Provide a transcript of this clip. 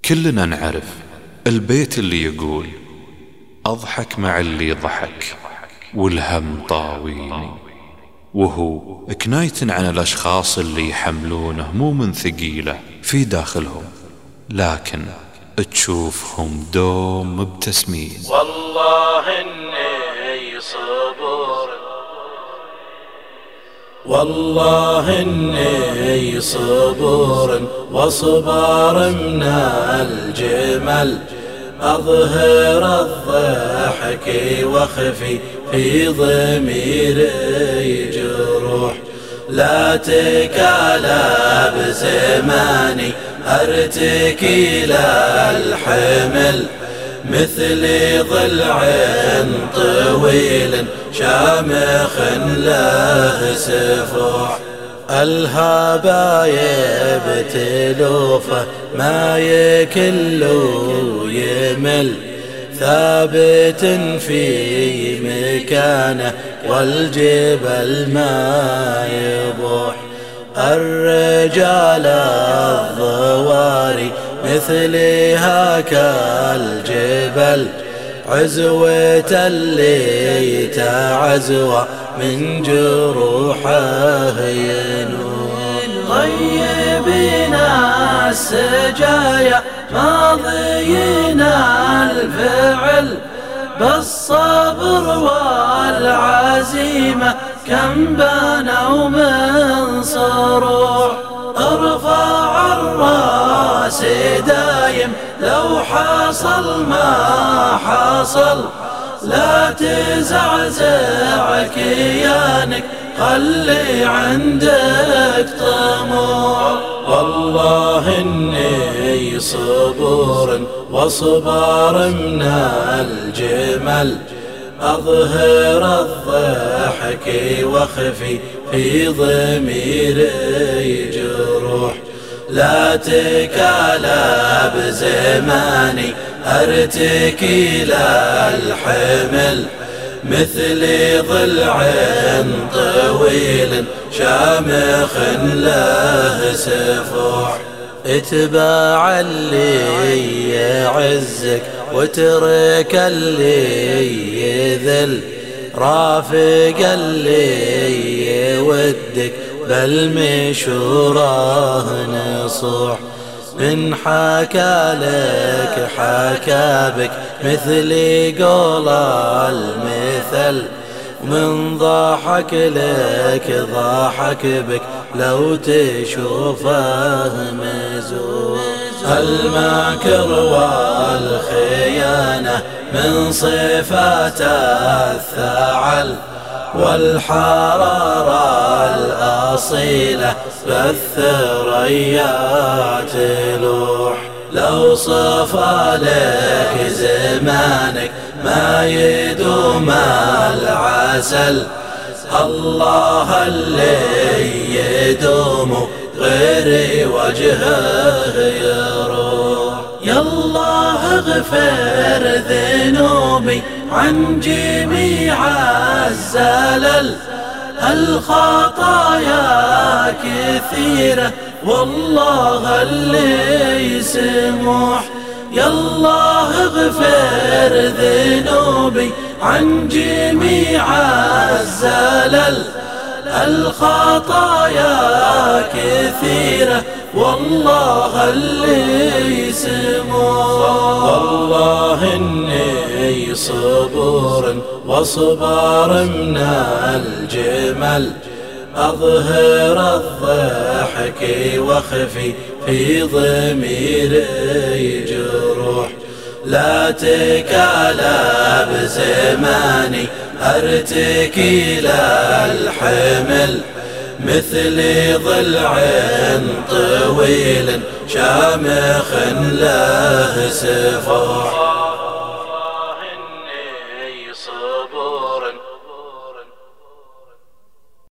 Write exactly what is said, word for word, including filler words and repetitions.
كلنا نعرف البيت اللي يقول أضحك مع اللي ضحك والهم طاويني، وهو كناية عن الأشخاص اللي يحملون هموم ثقيلة في داخلهم، لكن تشوفهم دوم مبتسمين. والله إني صبور، والله إني صبور وصبر من الجمل، أظهر الضحك واخفي في ضميري جروح، لا تكالى بزماني أرتكي للحمل، مثل ضلع طويل شامخ له سفوح، الهبايب تلوفه ما يكل يمل، ثابت في مكانه والجبل ما يبوح، الرجال الضواري مثلها كالجبل، عزوة اللي تعزوى من جروحه ينوح، طيبنا السجايا ماضينا الفعل، بالصبر والعزيمة كم بنوا من صروح، ارفع الراس دايم لو حصل ما حصل، لا تزعزع كيانك خلي عندك طموح، والله إني صبور وصبر من الجمل، أظهر الضحك واخفي في ضميري جروح، لا تكالى بزماني أرتكي للحمل، مثل ضلع طويل شامخ له سفوح، اتباع اللي يعزك واترك اللي يذل، رافق اللي يودك بل مشوره نصوح، من حكى لك حكى بك مثل قول المثل، ومن ضحك لك ضحك بك لو تشوفه مزوح، المكر والخيانة من صفات الثعل، والحرارة الأصيلة بالثريا تلوح، لو صفى لك زمانك ما يدوم العسل، الله اللي يدوم غير وجهه يروح، يالله اغفر ذنوبي عن جميع الزلل، الخطايا كثيرة والله اللي سموح، يالله اغفر ذنوبي عن جميع الزلل، الخطايا كثيرة والله اللي سموح، والله إني صبور وصبر من الجمل، أظهر الضحك واخفي في ضميري جروح، لا تكالى بزماني أرتكي للحمل، مثل ضلع طويل شامخ له سفوح.